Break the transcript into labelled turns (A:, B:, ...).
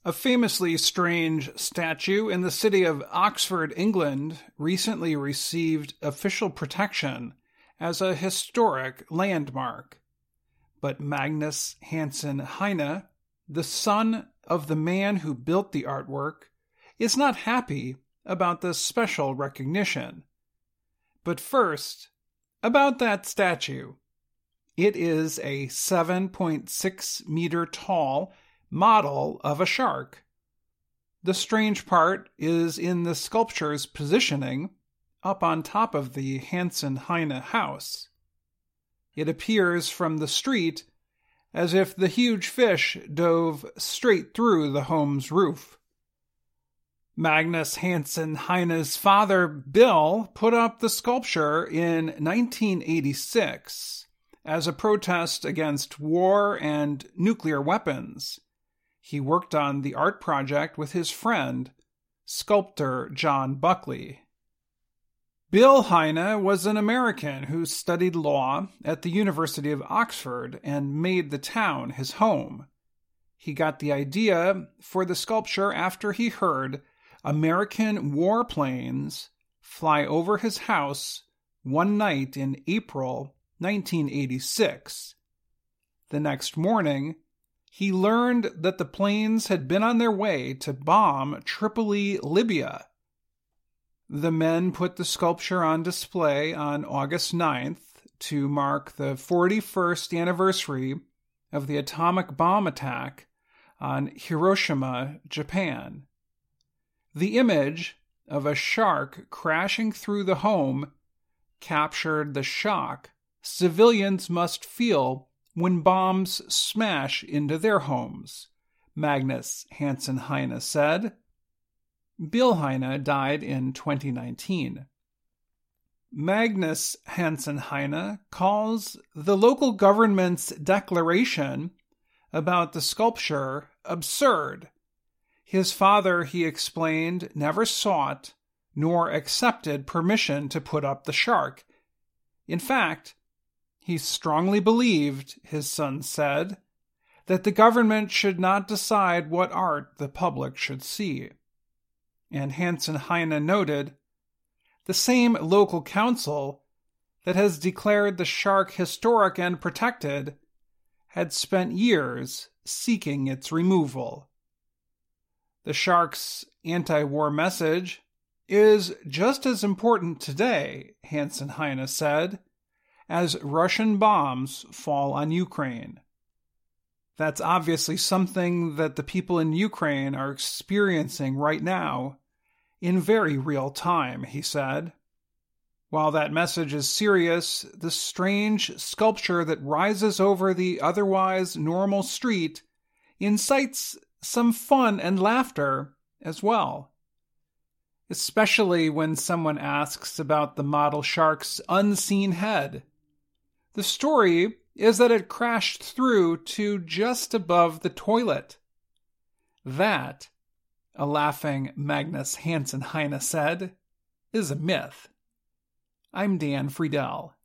A: A famously strange statue in the city of Oxford, England, recently received official protection as a historic landmark. But Magnus Hansen Heine, the son of the man who built the artwork, is not happy about this special recognition. But first, about that statue. It is a 7.6 meter tall model of a shark. The strange part is in the sculpture's positioning up on top of the Hansen Heine house. It appears from the street as if the huge fish dove straight through the home's roof. Magnus Hansen Heine's father, Bill, put up the sculpture in 1986 as a protest against war and nuclear weapons. He worked on the art project with his friend, sculptor John Buckley. Bill Heine was an American who studied law at the University of Oxford and made the town his home. He got the idea for the sculpture after he heard American warplanes fly over his house one night in April 1986. The next morning, he learned that the planes had been on their way to bomb Tripoli, Libya. The men put the sculpture on display on August 9th to mark the 41st anniversary of the atomic bomb attack on Hiroshima, Japan. The image of a shark crashing through the home captured the shock civilians must feel when bombs smash into their homes, Magnus Hansen Heine said. Bill Heine died in 2019. Magnus Hansen Heine calls the local government's declaration about the sculpture absurd. His father, he explained, never sought nor accepted permission to put up the shark. In fact, he strongly believed, his son said, that the government should not decide what art the public should see. And Hansen Heine noted, the same local council that has declared the shark historic and protected had spent years seeking its removal. The shark's anti-war message is just as important today, Hansen Heine said, as Russian bombs fall on Ukraine. That's obviously something that the people in Ukraine are experiencing right now in very real time, he said. While that message is serious, the strange sculpture that rises over the otherwise normal street incites some fun and laughter as well. Especially when someone asks about the model shark's unseen head. The story is that it crashed through to just above the toilet. That, a laughing Magnus Hansen Heine said, is a myth. I'm Dan Friedel.